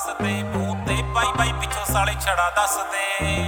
दे मूंह ते by by पिछों साले छड़ा दस दे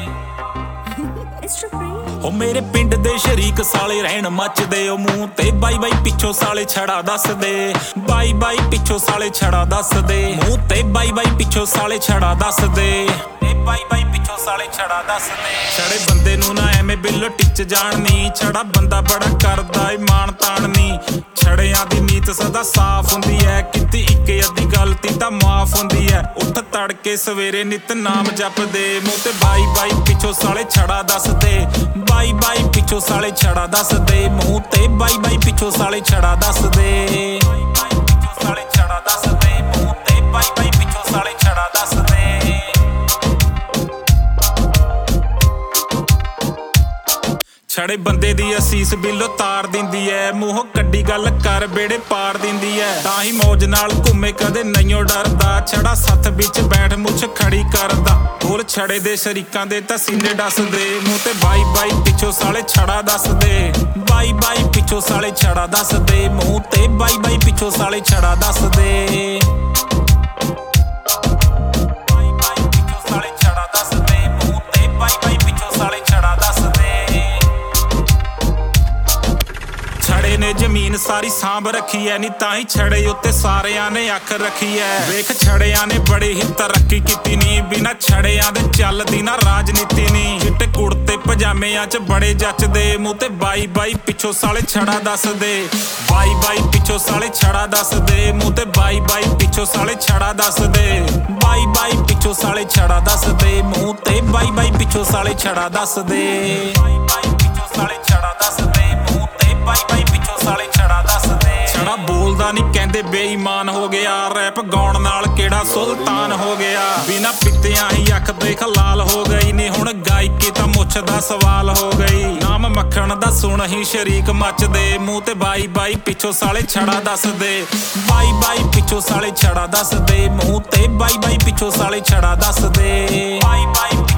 ओ मेरे पिंड दे शरीक साले रहन मचदे ओ मूंह ते बाई बाई पिछों साले छड़ा दस दे बाई बाई पिछों साले छड़ा दस दे मूंह ते बाई बाई पिछों साले छड़ा दस दे बाई बाई पिछों साले छड़ा दस दे छड़े बंदे नूं ना एवें बिल्लो टिच जाणनी छड़ा बंदा बड़ा करदा ए मान ताणनी छड़ियां दी नीत सदा साफ हुंदी है किती इक अद्धी गलती तां माफ हुंदी है उठ तड़के सवेरे नित नाम जपदे मूंह ते बाई बाई पिछों साले छड़ा दस दे बाई बाई पिछों साले छड़ा दस दे मूंह ते बाई बाई पिछों साले छड़ा दस दे साले छड़ा दस दे मूंह ते बाई बाई पिछों साले छड़ा दस दे छड़े बंदे दी असीस बिल्लो तार दिंदी है मूंह कड्डी गल कर बेड़े पार दिंदी है तां ही मौज नाल घूमे कदे नईओ डरदा छड़ा सत्थ बिच बैठ मुछ खड़ी करदा बोल छड़े दे शरीकां दे तां सीने डस दे मूंह ते बाई बाई पिछों साले छड़ा दस दे बाई बाई पिछों साले छड़ा दस दे मूंह ते बाई बाई पिछों साले छड़ा दस दे बाई बाई पिछों साले छड़ा दस दे मूंह ते बाई बाई पिछों साले छड़ा दस दे छड़े ने जमीन सारी सांभ रखी है नी ताही छड़े उत्ते सारियां ने अख रखी है वेख छड़ियां ने बड़ी ही तरक्की कीती नी बिना छड़ियां दे चलदी ना राजनीति नी चिट्टे कुड़ते पजामियां च बड़े जचदे मूंह ते बाई बाई पिछों साले छड़ा दस दे बाई बाई पिछों साले छड़ा दस दे मूंह ते बाई बाई पिछों साले छड़ा दस दे बाई बाई पिछों साले छड़ा दस दे मूंह ते बाई बाई पिछों साले छड़ा दस दे बाई बाई पिछों साले छड़ा दस दे मूंह ते बाई बाई पिछों साले छड़ा दस दे छड़ा बोलदा नहीं कहंदे बेईमान हो गया रैप गाउण नाल केड़ा सुल्तान हो गया बिना पित्तियां ही अख देख लाल हो गई नी हुण गायकी तां मुछ दा सवाल हो गई नाम मक्खण दा सुण ही शरीक मचदे मूंह ते बाई बाई पिछों साले छड़ा दस दे बाई बाई पिछों साले छड़ा दस दे मूंह ते बाई बाई पिछों साले छड़ा दस दे बाई बाई